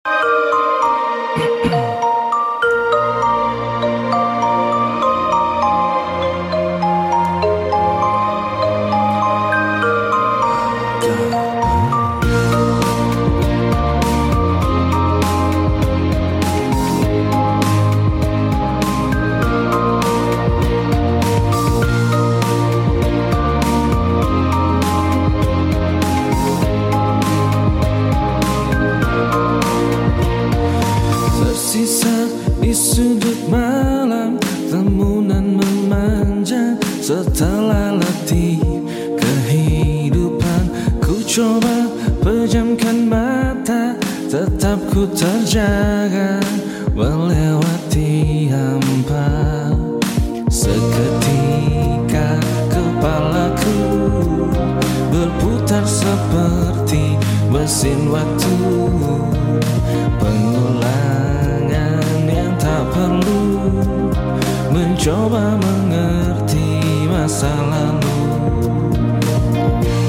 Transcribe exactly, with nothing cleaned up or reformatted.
Tersisa di sudut malam, lamunan memanja setelah letih kehidupan. Ku coba pejamkan mata, tetap ku terjaga melewati hampa. Seketika kepalaku berputar seperti mesin waktu, pengulangan yang tak perlu, mencoba mengerti masa lalu.